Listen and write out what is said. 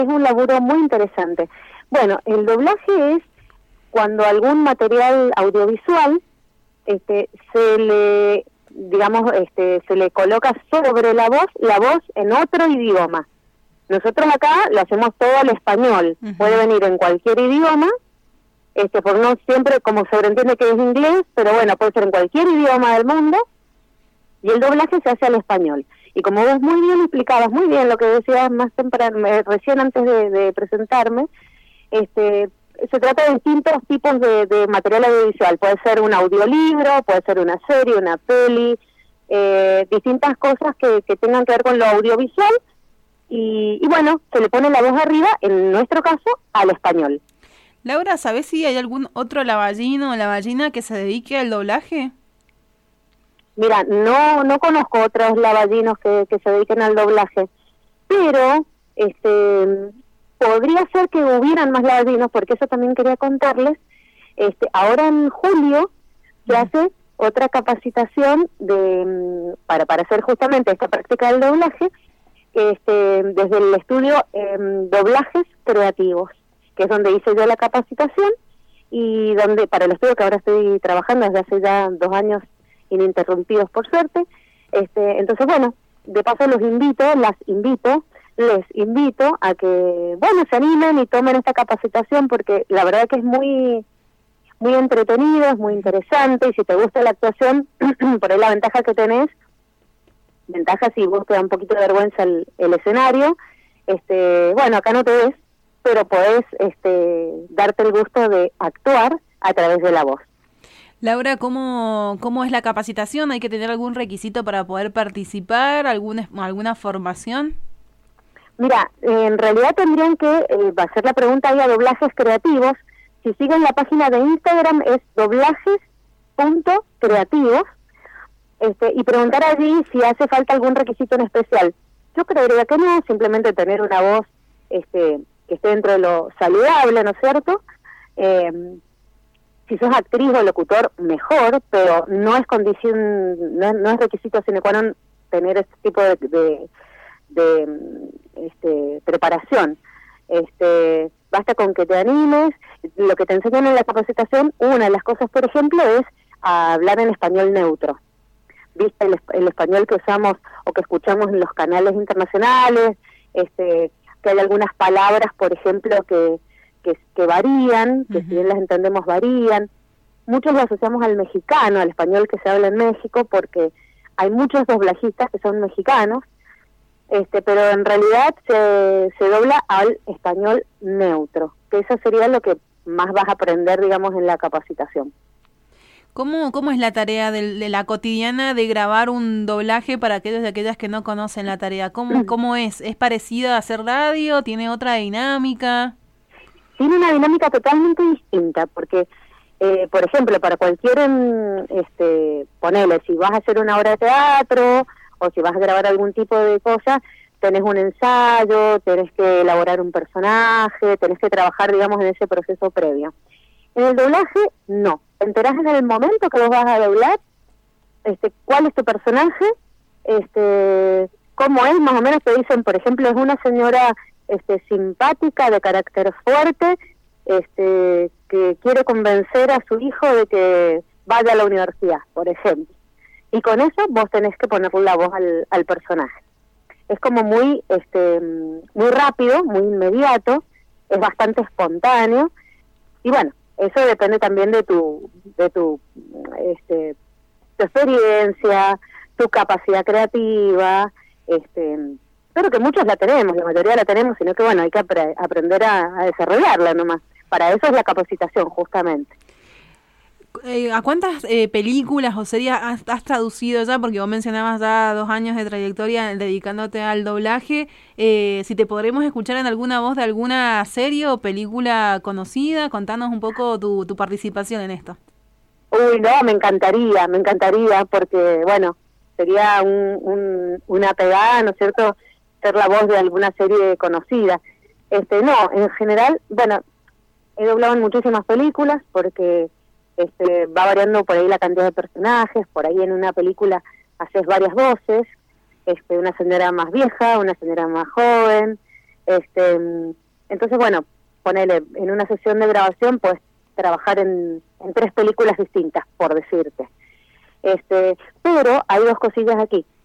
Es un laburo muy interesante. Bueno, el doblaje es cuando algún material audiovisual se le, digamos, se le coloca sobre la voz en otro idioma. Nosotros acá lo hacemos todo al español. Puede venir en cualquier idioma, por no siempre, como sobreentiende que es inglés, pero bueno, puede ser en cualquier idioma del mundo, y el doblaje se hace al español. Y como vos muy bien explicabas, muy bien lo que decías más temprano, recién antes de presentarme, se trata de distintos tipos de material audiovisual. Puede ser un audiolibro, puede ser una serie, una peli, distintas cosas que tengan que ver con lo audiovisual, y bueno, se le pone la voz arriba, en nuestro caso, al español. Laura, ¿sabés si hay algún otro lavallino o lavallina que se dedique al doblaje? Mira, no conozco otros lavallinos que se dediquen al doblaje, pero podría ser que hubieran más lavallinos, porque eso también quería contarles. Ahora en julio se hace otra capacitación para hacer justamente esta práctica del doblaje, desde el estudio Doblajes Creativos, que es donde hice yo la capacitación, y donde para el estudio que ahora estoy trabajando desde hace ya 2 años ininterrumpidos por suerte. Entonces, bueno, de paso les invito a que, bueno, se animen y tomen esta capacitación, porque la verdad que es muy muy entretenido, es muy interesante, y si te gusta la actuación, por ahí la ventaja que tenés, si vos te da un poquito de vergüenza el escenario, bueno, acá no te ves, pero podés darte el gusto de actuar a través de la voz. Laura, ¿cómo es la capacitación? ¿Hay que tener algún requisito para poder participar? ¿Alguna formación? Mira, en realidad tendrían que hacer la pregunta ahí a Doblajes Creativos. Si siguen la página de Instagram es doblajes.creativos, y preguntar allí si hace falta algún requisito en especial. Yo creería que no, simplemente tener una voz que esté dentro de lo saludable, ¿no es cierto? Si sos actriz o locutor, mejor, pero no es condición, no es requisito sine qua non tener este tipo de preparación. Basta con que te animes. Lo que te enseñan en la capacitación, una de las cosas, por ejemplo, es a hablar en español neutro. ¿Viste? El español que usamos o que escuchamos en los canales internacionales, que hay algunas palabras, por ejemplo, que varían, que si bien las entendemos varían. Muchos lo asociamos al mexicano, al español que se habla en México, porque hay muchos doblajistas que son mexicanos, pero en realidad se dobla al español neutro, que eso sería lo que más vas a aprender, digamos, en la capacitación. ¿Cómo es la tarea de la cotidiana de grabar un doblaje para aquellos y aquellas que no conocen la tarea? ¿Cómo es? ¿Es parecida a hacer radio? ¿Tiene otra dinámica? Tiene una dinámica totalmente distinta, porque, por ejemplo, para cualquier, ponele, si vas a hacer una obra de teatro o si vas a grabar algún tipo de cosa, tenés un ensayo, tenés que elaborar un personaje, tenés que trabajar, digamos, en ese proceso previo. En el doblaje, no. Te enterás en el momento que vos vas a doblar, cuál es tu personaje, cómo es, más o menos te dicen, por ejemplo, es una señora simpática, de carácter fuerte, que quiere convencer a su hijo de que vaya a la universidad, por ejemplo. Y con eso vos tenés que ponerle la voz al personaje. Es como muy rápido, muy inmediato, es bastante espontáneo, y bueno, eso depende también de tu experiencia, tu capacidad creativa, pero que muchos la tenemos, la mayoría la tenemos, sino que bueno, hay que aprender a desarrollarla nomás. Para eso es la capacitación, justamente. ¿A cuántas películas o series has traducido ya? Porque vos mencionabas ya 2 años de trayectoria dedicándote al doblaje. Si te podremos escuchar en alguna voz de alguna serie o película conocida, contanos un poco tu participación en esto. Uy, no, me encantaría, porque, bueno, sería una pegada, ¿no es cierto?, ser la voz de alguna serie conocida. No, en general, bueno, he doblado en muchísimas películas, porque va variando por ahí la cantidad de personajes. Por ahí en una película haces varias voces, una señora más vieja, una señora más joven, Entonces, bueno, ponele, en una sesión de grabación puedes trabajar en 3 películas distintas, por decirte. Pero hay 2 cosillas aquí.